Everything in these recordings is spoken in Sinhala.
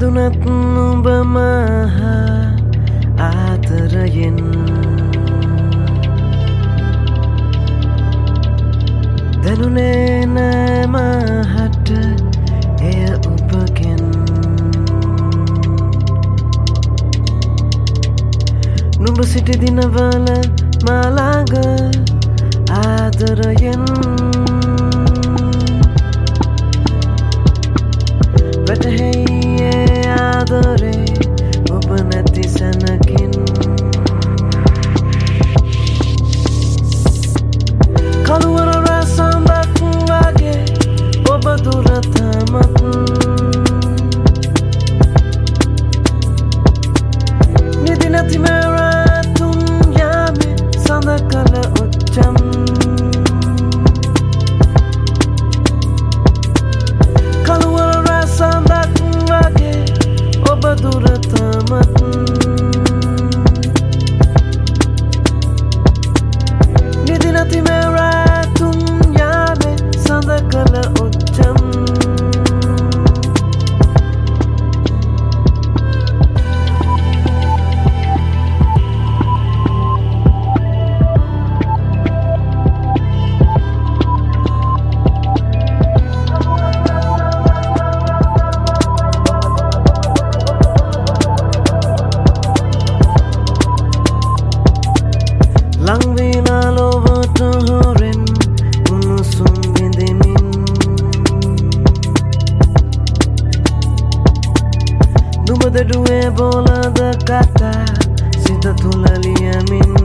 බැඳුනත් නුඹ මහා ආතරයෙන් දැනුනේ නෑ මහට එය උපගෙන් නුඹ සිටි දිනවල මා ළඟ ආදරයෙන් වැටහෙයි ආදරේ ඔබ නැති සැනකින් කළුවර රසම්බක් වගේ ඔබ දුර තමත් නිදි නැති මරතුන් යාමේ සඳ කල ඔච්චම් කළුවර රසම්බක් වගේ ඔබ දුර තමත් නිදි නැති මරතුන් යාමේ සඳ කල ඔච්චම් ලංවීලා ලොවට හොරෙන් උණුසුම් විඳෙමින් නුඹ දෙඩුවේ බෝලද කතා සිත තුල ලියමින්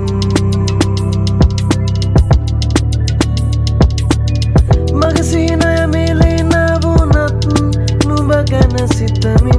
මගේ සීනය මිලින වුණත් නුඹ ගැන සිතමින්